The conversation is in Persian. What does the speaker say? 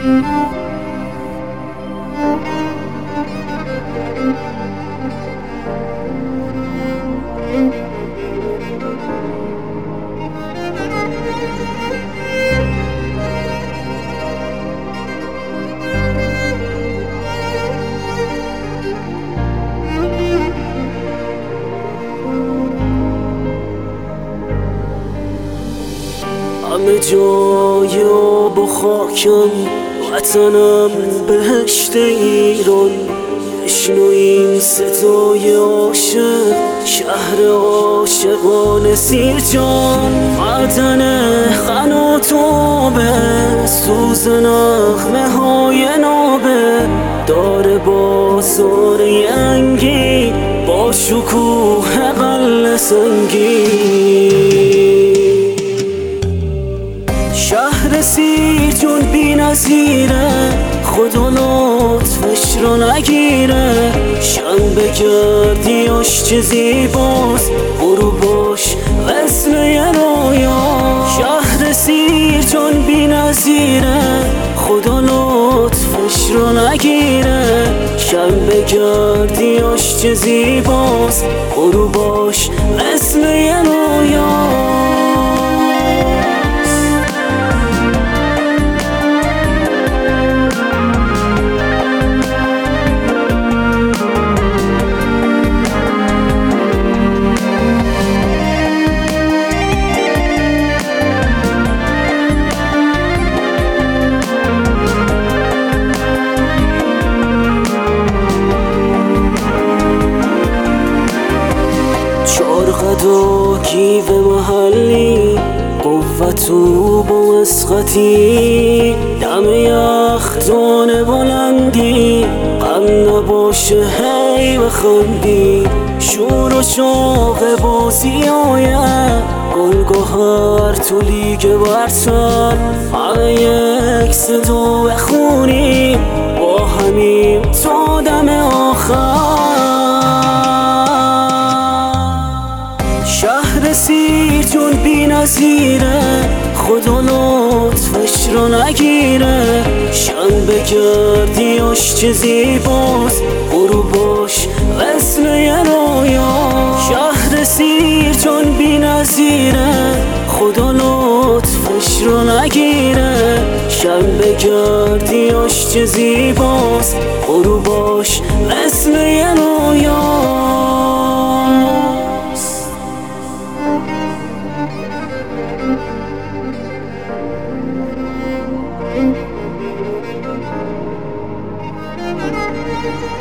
همه جای آب و خاکم وطنم بهشت ایران. بشنو این صدای عاشق، شهر عاشقان سیرجان. معدن قنات آبه، سوز نغمه های نابه. داره بازار ینگی با شکوه قلعه سنگی. شهر سیرجان بی نظیره، خدا لطفش رو نگیره. شنبه گردیاش چه زیباست، برو باش وصل یه رویا. شهر سیرجان بی نظیره، خدا لطفش رو نگیره. شنبه گردیاش چه زیباست، برو باش وصل یه رویا. چارقد و گیو محلی، قوت و با مسخطی. دم یخدان بلندی، غم نباشه هی بخندی. شور و شوق بازی آید، گلگهر تو لیگ برتر. همه یک صدا بخونی، با همیم تا دم آخر. شهر سیرجان بی نظیره، خدا لطفش رو نگیره. شنبه گردیاش چه زیباست، برو باش وصل یه رویا. شهر سیرجان بی نظیره، خدا لطفش رو نگیره. شنبه گردیاش چه زیباست، برو باش وصل یه رویا. Thank you.